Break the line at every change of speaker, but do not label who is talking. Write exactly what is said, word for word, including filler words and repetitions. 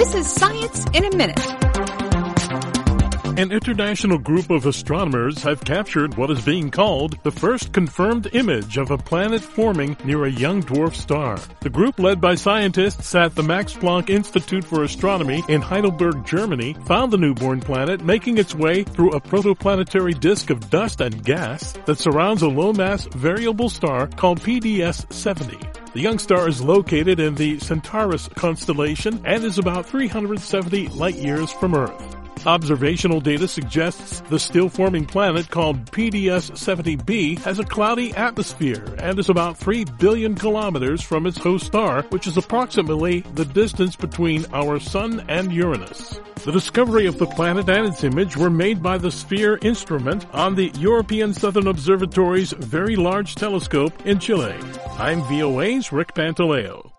This is Science in a Minute.
An international group of astronomers have captured what is being called the first confirmed image of a planet forming near a young dwarf star. The group, led by scientists at the Max Planck Institute for Astronomy in Heidelberg, Germany, found the newborn planet making its way through a protoplanetary disk of dust and gas that surrounds a low-mass variable star called P D S seventy. The young star is located in the Centaurus constellation and is about three hundred seventy light-years from Earth. Observational data suggests the still-forming planet called P D S seventy b has a cloudy atmosphere and is about three billion kilometers from its host star, which is approximately the distance between our Sun and Uranus. The discovery of the planet and its image were made by the SPHERE instrument on the European Southern Observatory's Very Large Telescope in Chile. I'm V O A's Rick Pantaleo.